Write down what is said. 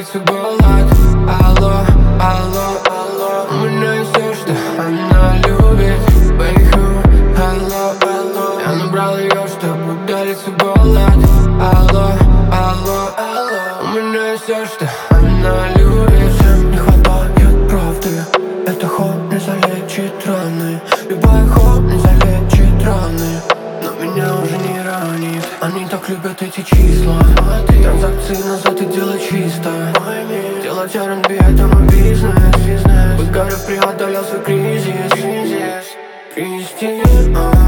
ударится голод. Алло, алло, алло, у меня есть все, что она любит. Бэйху, алло, алло, я набрал ее, чтобы ударится голод. Алло, алло, алло, у меня есть все, что она любит. Всем не хватает правды, это хоп не залечит раны. Любой хоп не залечит раны, но меня уже не ранит. Они так любят эти числа, транзакции назад и дело чисто. Делать R&B это мой бизнес. Быть Гарри преодолел свой кризис. Кризис.